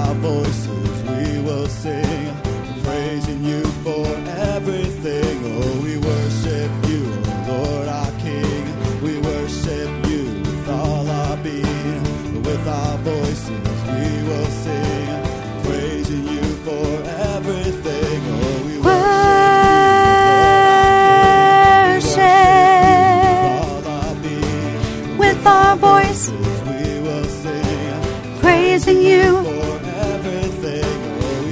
our voices we will sing, praising you for everything. Oh, we worship you, oh Lord our King. We worship you with all our being. With our voices we will sing, praising you for everything. Oh, we worship with our voices we will sing, praising you for everything. Oh, we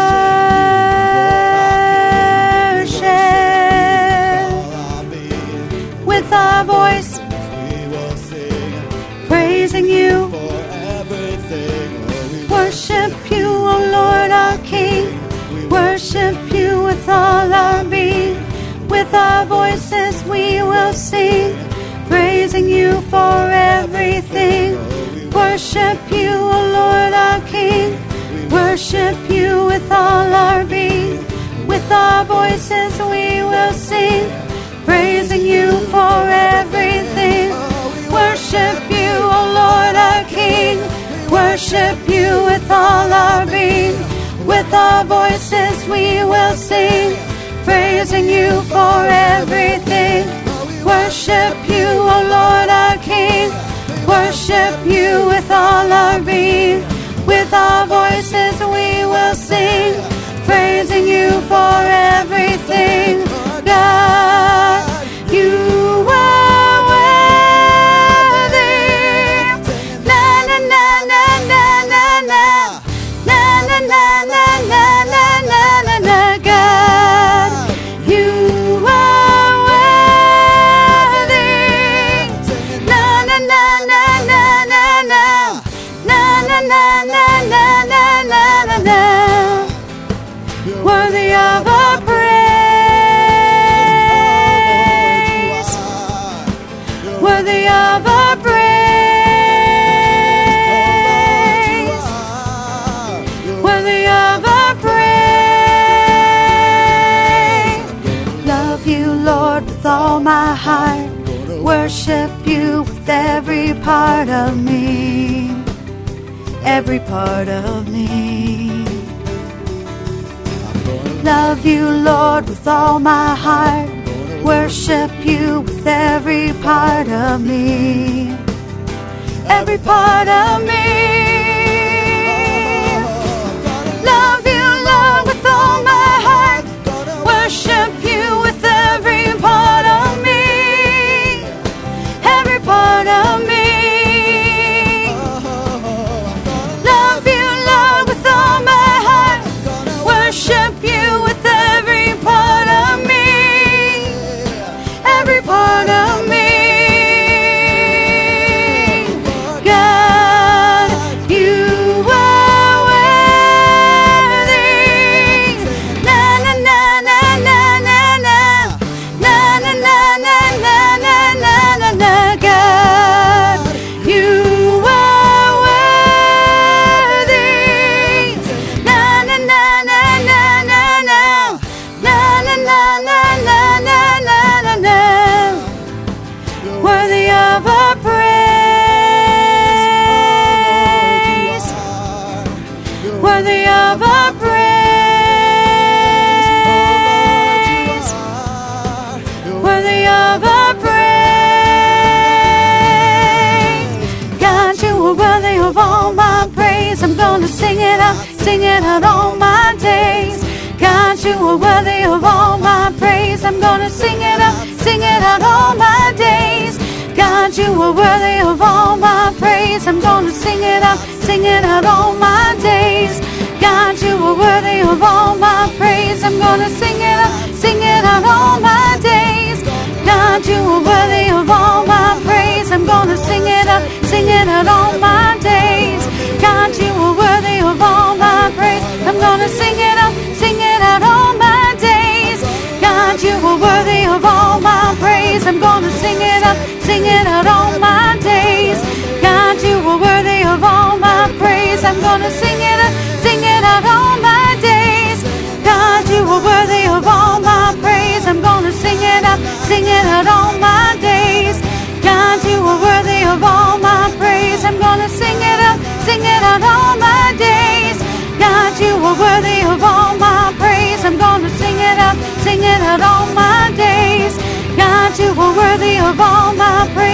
worship with our voice, we will sing, praising you. for everything. Oh, we Worship you, O Lord our King. Worship you with all our being. With our voices we will sing, praising you for everything. Worship you, O Lord our King. Worship you with all our being. With our voices we will sing, praising you for everything. Worship you, O Lord our King. Worship you with all our being. With our voices we will sing, praising you for everything. Worship you, O Lord our King. Worship you with all our being. With our voices we will sing, praising you for everything. God, you are worthy. Na na na na na na na na na na na na na na na. God, you are worthy. Na na na na na na na na na na na na na na na. Worthy of our praise. Worthy of our praise. Worthy of our praise. Love you, Lord, with all my heart. Worship you with every part of me. Every part of me. Love you, Lord, with all my heart. Worship you with every part of me. Every part of me. Love you, Lord, with all my heart. Worship you with every part of me. Every part of me. Love you, Lord, with all my heart. Worship you with every part of me. Every part of me. God, you are worthy. Na na na na na na na na na na na na na na na. God, you are worthy. Na na na na na na na na na na na na na na na. Worthy of our praise. Worthy of our praise. Worthy of our praise. God, you are worthy of all my praise. I'm gonna sing it out all my days. God, you are worthy of all my praise. I'm gonna sing it out all my days. God, you are worthy of all my praise. I'm gonna sing it out all my days. God, you are worthy of all my praise. I'm gonna sing it out all my days. God, you are worthy of all my praise. I'm gonna sing it out all my days. God, you are worthy of all my praise. I'm gonna sing it out all my days. God, you are worthy of all my praise. I'm gonna sing it out all my days. God, you are worthy of all my praise. I'm gonna sing it out all my days. God, you are worthy of all my praise. I'm gonna sing it out all my days. God, worthy of all my praise.